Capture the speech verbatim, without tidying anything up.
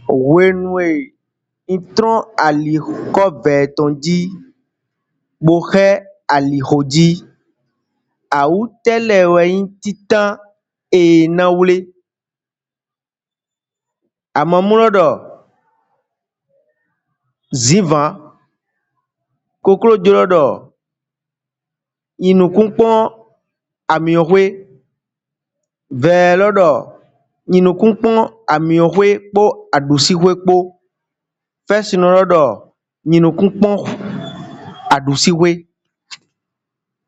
Wenwe itron alixɔvetonji boxe alixoji awu teleweyin titan enawle amamulɔdɔ zivan koklodzelɔdɔ yinukukpɔn amiɔxue vɛlɔdɔ yinukukpɔn amiɔxue kpo aɖusixue kpo fɛsinɔlɔdɔ yinukukpɔn aɖusixue.